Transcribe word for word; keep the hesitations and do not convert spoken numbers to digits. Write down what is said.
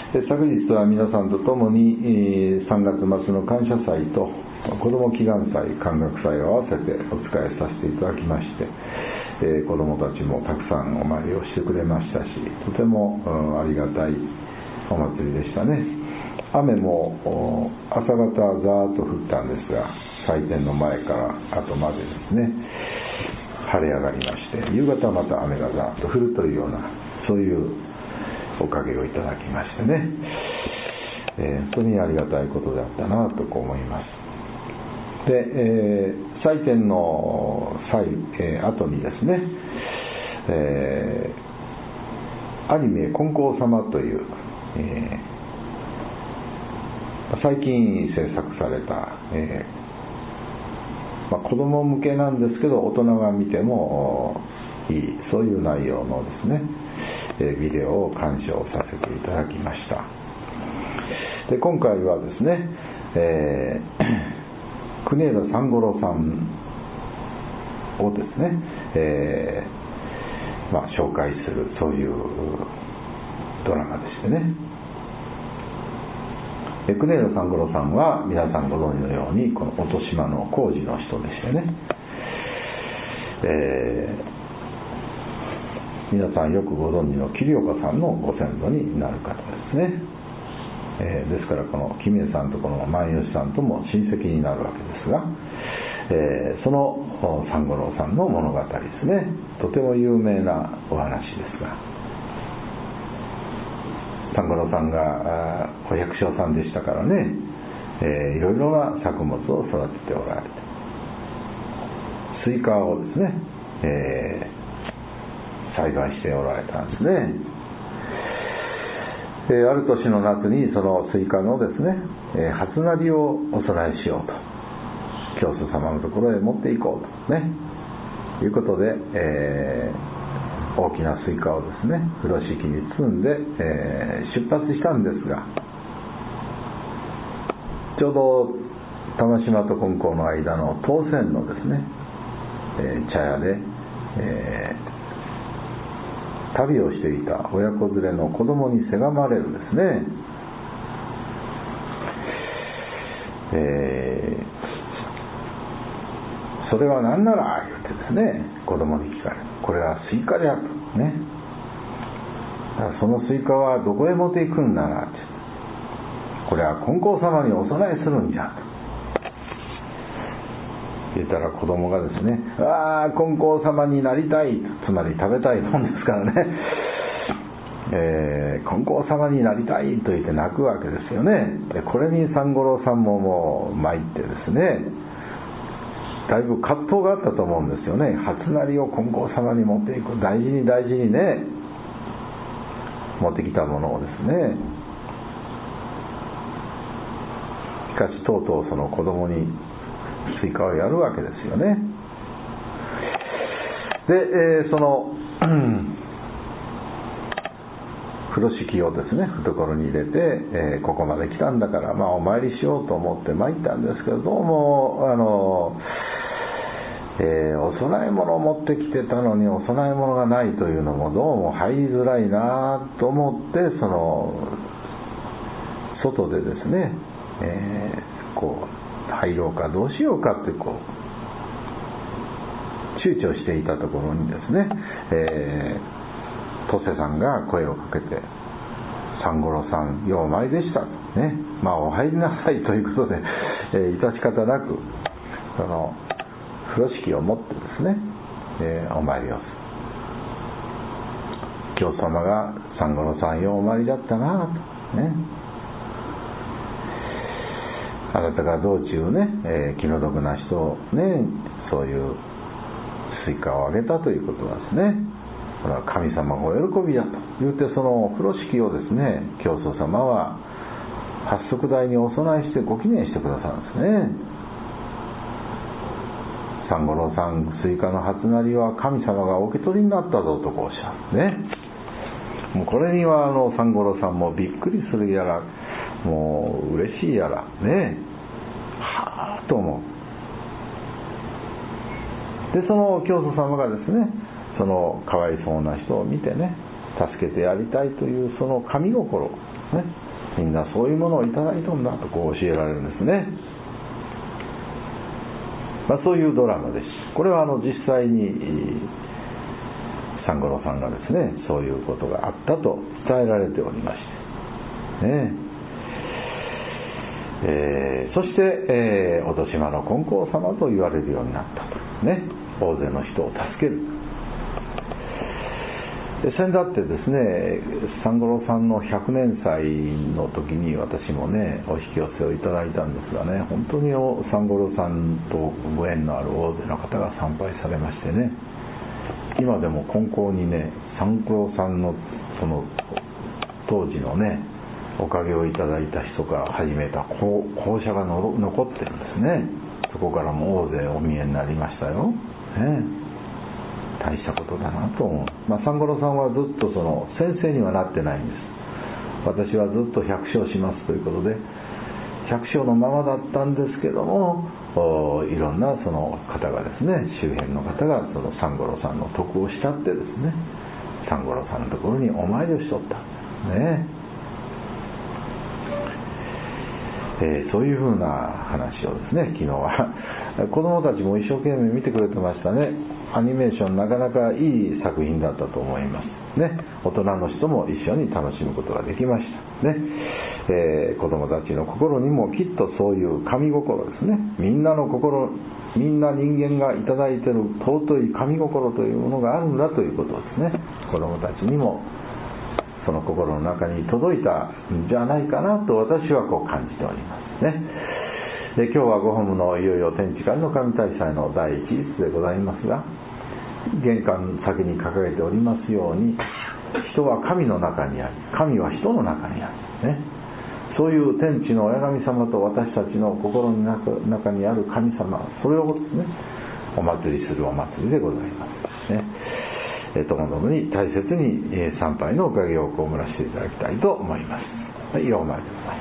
昨日は皆さんと共にさんがつ末の感謝祭と子ども祈願祭、感覚祭を合わせてお使いさせていただきまして、えー、子どもたちもたくさんお参りをしてくれましたし、とてもありがたいお祭りでしたね。雨も朝方ざーっと降ったんですが、祭典の前から後までですね晴れ上がりまして、夕方また雨がざーっと降るというような、そういうおかげをいただきましてね、えー、本当にありがたいことであったなと思います。で、えー、祭典の際、えー、後にですね、えー、アニメ金光様という、えー、最近制作された、えーまあ、子供向けなんですけど大人が見てもいい、そういう内容のですねビデオを鑑賞させていただきました。で、今回はですね、えー、国枝三五郎さんをですね、えーまあ、紹介する、そういうドラマでしてね、で国枝三五郎さんは皆さんご存知のようにこの音島の工事の人でしてね、えー皆さんよくご存知の桐岡さんのご先祖になる方ですね、えー、ですからこの君江さんとこの万吉さんとも親戚になるわけですが、えー、その三五郎さんの物語ですね、とても有名なお話ですが、三五郎さんがお百姓さんでしたからね、えー、いろいろな作物を育てておられて、スイカをですね、えー栽培しておられたんですね。えー、ある年の夏にそのスイカのですね、えー、初なりをお供えしようと、教祖様のところへ持っていこうとねいうことで、えー、大きなスイカをですね風呂敷に積んで、えー、出発したんですが、ちょうど玉島と金光の間の当選のですね、えー、茶屋で、えー旅をしていた親子連れの子供にせがまれるですね、えー、それは何なら言ってですね、子供に聞かれる。これはスイカじゃとね。だからそのスイカはどこへ持っていくんなら、これは金光様にお供えするんじゃと言ったら、子供がですね、ああ金光様になりたい、つまり食べたいもんですからね、えー、金光様になりたいと言って泣くわけですよね。でこれに三五郎さんももう参ってですね、だいぶ葛藤があったと思うんですよね。初なりを金光様に持っていく、大事に大事にね持ってきたものをですね、しかしとうとうその子供にスイカをやるわけですよね。で、えー、その、うん、風呂敷をですね懐に入れて、えー、ここまで来たんだから、まあ、お参りしようと思って参ったんですけど、どうもあの、えー、お供え物を持ってきてたのにお供え物がないというのもどうも入りづらいなと思って、その外でですね、えー、こう入ろうかどうしようかってこう躊躇していたところにですね、えー、トセさんが声をかけて、三五郎さんようお参りでしたね、まあお入りなさいということで、えー、致し方なくその風呂敷を持ってですね、えー、お参りをする。教祖様が三五郎さんようお参りだったなとね、あなたが道中ね、えー、気の毒な人をね、そういうスイカをあげたということはですね、これは神様がお喜びだと言って、その風呂敷をですね、教祖様は八足台にお供えしてご記念してくださるんですね。三五郎さん、スイカの初なりは神様がお受け取りになったぞとこうおっしゃるね。もうこれにはあの三五郎さんもびっくりするやら、もう嬉しいやらね、はぁと思う。でその教祖様がですね、そのかわいそうな人を見てね、助けてやりたいというその神心、 ね、みんなそういうものをいただいたんだとこう教えられるんですね。まあ、そういうドラマです。これはあの実際に三五郎さんがですね、そういうことがあったと伝えられておりましてね。えー、そして、えー、お年島の金光様と言われるようになったとね、大勢の人を助ける。で先だってですね、三五郎さんのひゃくねん祭の時に私もねお引き寄せをいただいたんですがね、本当に三五郎さんとご縁のある大勢の方が参拝されましてね、今でも金光にね三五郎さんのその当時のねおかげをいただいた人が始めた校舎がの残ってるんですね。そこからも大勢お見えになりましたよ、ね、大したことだなと思う。まあ、三五郎さんはずっとその先生にはなってないんです。私はずっと百姓しますということで百姓のままだったんですけども、いろんなその方がですね、周辺の方がその三五郎さんの徳を慕ってですね、三五郎さんのところにお参りをしとったね。えー、そういうふうな話をですね、昨日は子供たちも一生懸命見てくれてましたね。アニメーションなかなかいい作品だったと思いますね。大人の人も一緒に楽しむことができましたね。えー、子供たちの心にもきっとそういう神心ですね、みんなの心、みんな人間がいただいている尊い神心というものがあるんだということですね。子供たちにもその心の中に届いたんじゃないかなと私はこう感じておりますね。で今日はご本のいよいよ天地界の神大祭の第一日でございますが、玄関先に掲げておりますように、人は神の中にあり、神は人の中にある、ね、そういう天地の親神様と私たちの心の中にある神様、それをですねお祭りするお祭りでございますね。ともどもに大切に参拝のおかげを被らせていただきたいと思います。はい、お参りです。